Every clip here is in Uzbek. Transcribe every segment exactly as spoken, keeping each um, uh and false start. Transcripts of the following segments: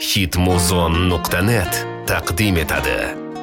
hitmuzon nuqta net taqdim etadi.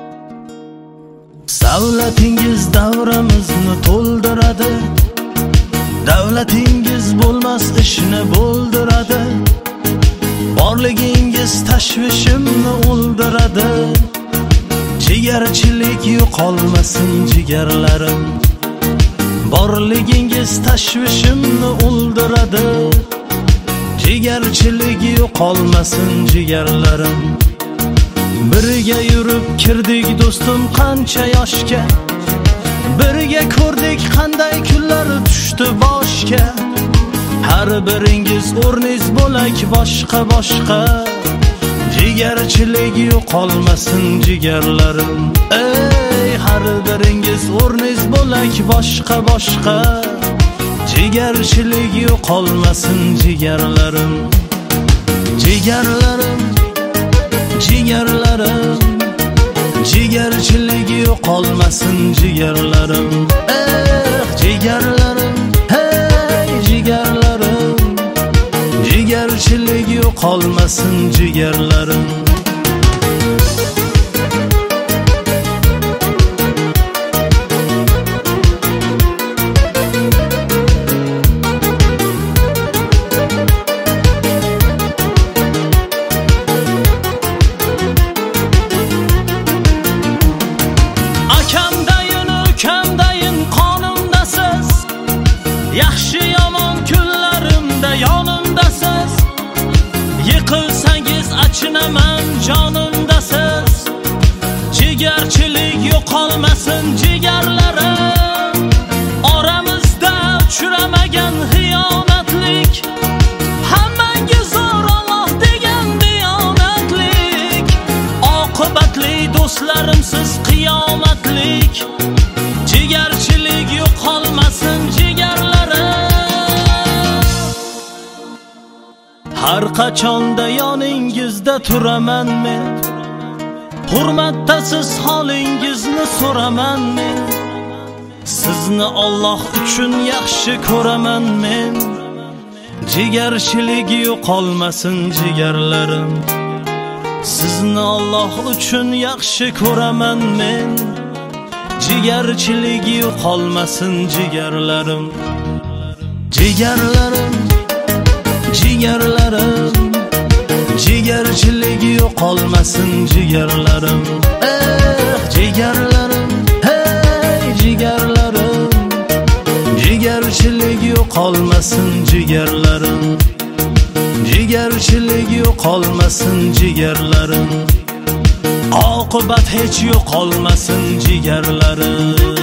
Savlatingiz davramizni to'ldiradi. Davlatingiz bo'lmas ishni bo'ldiradi. Borligingiz tashvishimni o'ldiradi. Jigarchilik yo'qolmasin jigarlarim. Borligingiz tashvishimni o'ldiradi. Jigarchilik yo'qolmasin jigarlarim. Birga yurib kirdik do'stim qancha yoshga. Birga ko'rdik qanday kunlar tushdi boshga. Har biringiz o'rningiz bo'lak boshqa boshqa. Jigarchilik yo'qolmasin jigarlarim. Ey, har biringiz o'rningiz bo'lak boshqa boshqa. Jigarchilik yo'qolmasin jigarlarim. Jigarlarim, jigarlarim. Jigarchilik yo'qolmasin jigarlarim. Eh, jigarlarim, hey jigarlarim. Jigarchilik yo'qolmasin jigarlarim. Yaxshi yomon kunlarimda yonimdasiz. Yiqilsangiz achinaman jonimdasiz. Jigarchilik yo'qolmasin jigarlarim. Oramizda uchramagan xiyonatlik. Hammangiz zo'r Alloh degan diyonatlik. Oqibatli do'stlarimsiz qiyomatlik. Jigarchilik yo'qolmasin jigarlarim. Har qachonda yoningizda turaman men. Hurmatda siz holingizni so'raman men. Sizni Alloh uchun yaxshi ko'raman men. Jigarchilik yo'qolmasin jigarlarim. Sizni Alloh uchun yaxshi ko'raman men. Jigarchilik yo'qolmasin jigarlarim. Jigarlarim, jigarlarim. Jigarchilik yo'qolmasin jigarlarim. Eh, jigarlarim, hey jigarlarim. Jigarchilik yo'qolmasin jigarlarim. Jigarchilik yo'qolmasin jigarlarim. Oqibat hech yo'qolmasin jigarlarim.